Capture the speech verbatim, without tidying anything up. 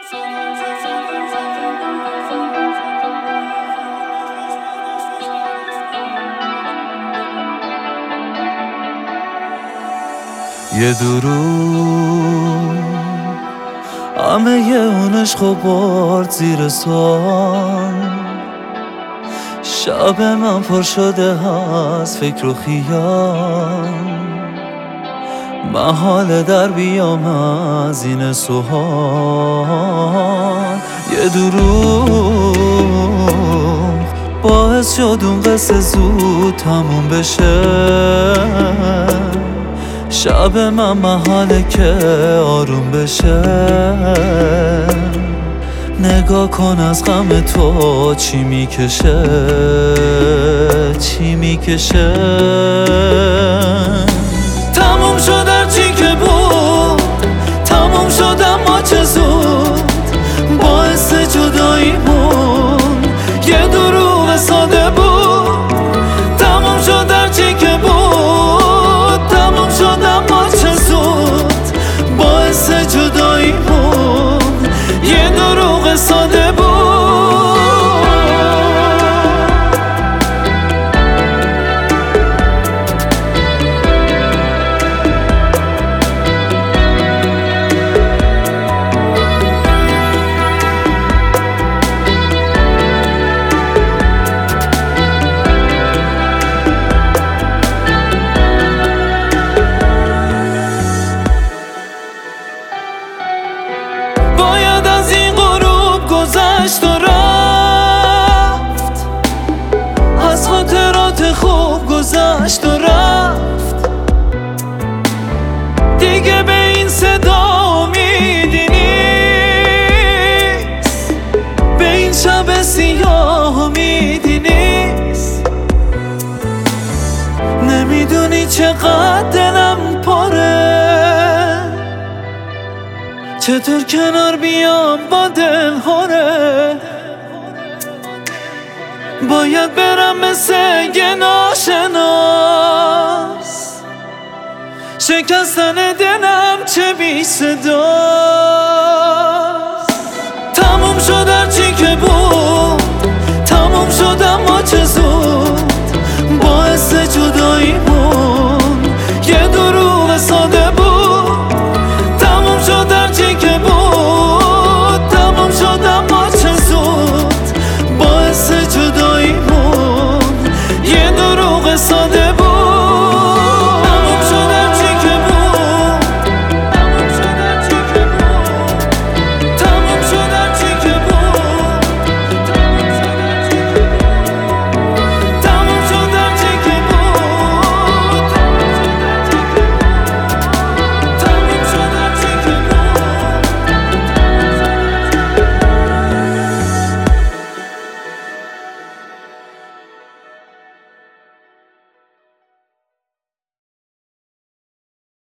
یه دروغ همه یه اون عشقو برد زیر سوال. شب من پر شده از فکر و خیال، محاله در بیام از این سوال. یه دروغ باعث شد اون قصه زود تموم بشه. شب من محاله که آروم بشه. نگاه کن از غم تو چی میکشه، چی میکشه. تموم شد هرچی که بود، تموم شد اما چه زود. باعث جداییمون یه دروغ ساده بود. تموم شد هرچی که بود، تموم شد اما چه زود. باعث جداییمون یه دروغ ساده بود. باید از این غروب گذشت و رفت، از خاطرات خوب گذشت و رفت. دیگه به این صدا امیدی نیست، به این شب سیاه امیدی نیست. نمیدونی چقدر دلم پره، چطور کنار بیام با دل هره. باید برم مثل یه ناشناس، شکستن دلم چه بی صدا.